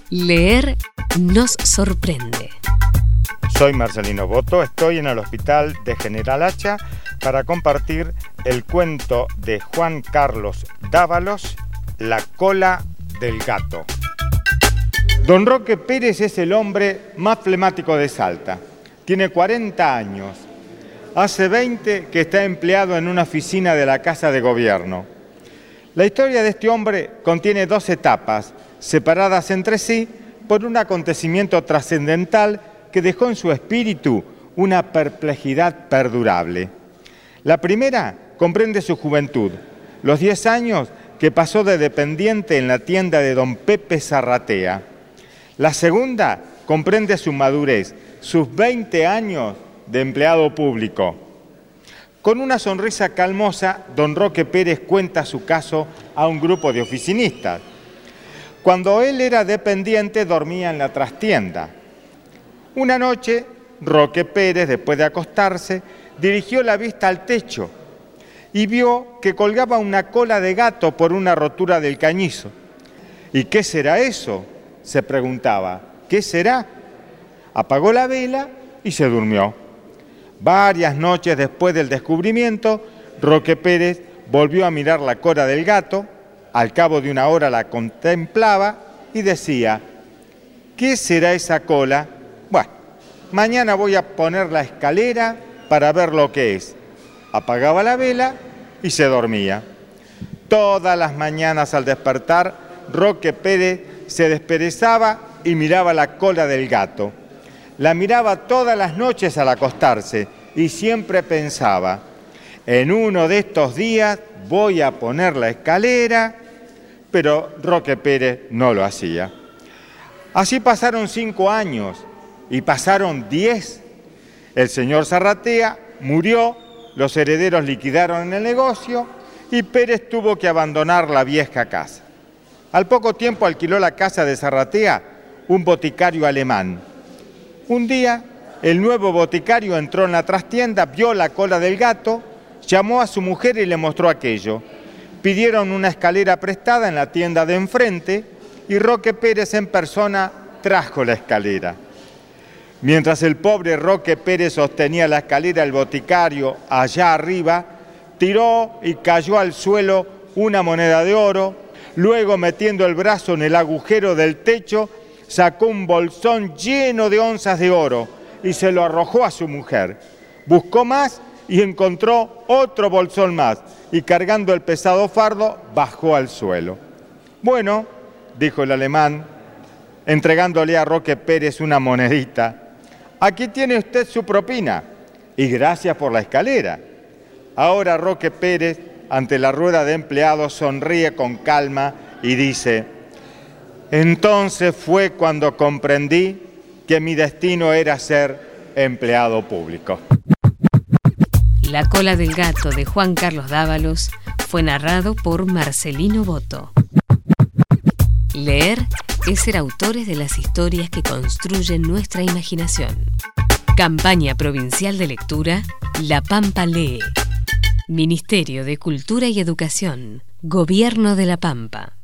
Leer nos sorprende. Soy Marcelino Boto, estoy en el Hospital de General Hacha para compartir el cuento de Juan Carlos Dávalos, La cola del gato. Don Roque Pérez es el hombre más flemático de Salta. Tiene 40 años. Hace 20 que está empleado en una oficina de la Casa de Gobierno. La historia de este hombre contiene 2 etapas, separadas entre sí por un acontecimiento trascendental que dejó en su espíritu una perplejidad perdurable. La primera comprende su juventud, los 10 años que pasó de dependiente en la tienda de don Pepe Zarratea. La segunda comprende su madurez, sus 20 años de empleado público. Con una sonrisa calmosa, don Roque Pérez cuenta su caso a un grupo de oficinistas. Cuando él era dependiente, dormía en la trastienda. Una noche, Roque Pérez, después de acostarse, dirigió la vista al techo y vio que colgaba una cola de gato por una rotura del cañizo. ¿Y qué será eso?, se preguntaba. ¿Qué será? Apagó la vela y se durmió. Varias noches después del descubrimiento, Roque Pérez volvió a mirar la cola del gato. Al cabo de una hora la contemplaba y decía: ¿qué será esa cola? Bueno, mañana voy a poner la escalera para ver lo que es. Apagaba la vela y se dormía. Todas las mañanas al despertar, Roque Pérez se desperezaba y miraba la cola del gato. La miraba todas las noches al acostarse y siempre pensaba: en uno de estos días voy a poner la escalera, pero Roque Pérez no lo hacía. Así pasaron 5 años y pasaron 10. El señor Zarratea murió, los herederos liquidaron el negocio y Pérez tuvo que abandonar la vieja casa. Al poco tiempo alquiló la casa de Zarratea un boticario alemán. Un día, el nuevo boticario entró en la trastienda, vio la cola del gato, llamó a su mujer y le mostró aquello. Pidieron una escalera prestada en la tienda de enfrente y Roque Pérez en persona trajo la escalera. Mientras el pobre Roque Pérez sostenía la escalera, el boticario, allá arriba, tiró y cayó al suelo una moneda de oro. Luego, metiendo el brazo en el agujero del techo, sacó un bolsón lleno de onzas de oro y se lo arrojó a su mujer. Buscó más y encontró otro bolsón más y, cargando el pesado fardo, bajó al suelo. Bueno, dijo el alemán, entregándole a Roque Pérez una monedita, aquí tiene usted su propina y gracias por la escalera. Ahora Roque Pérez, ante la rueda de empleados, sonríe con calma y dice: entonces fue cuando comprendí que mi destino era ser empleado público. La cola del gato de Juan Carlos Dávalos fue narrado por Marcelino Boto. Leer es ser autores de las historias que construyen nuestra imaginación. Campaña Provincial de Lectura La Pampa Lee. Ministerio de Cultura y Educación. Gobierno de La Pampa.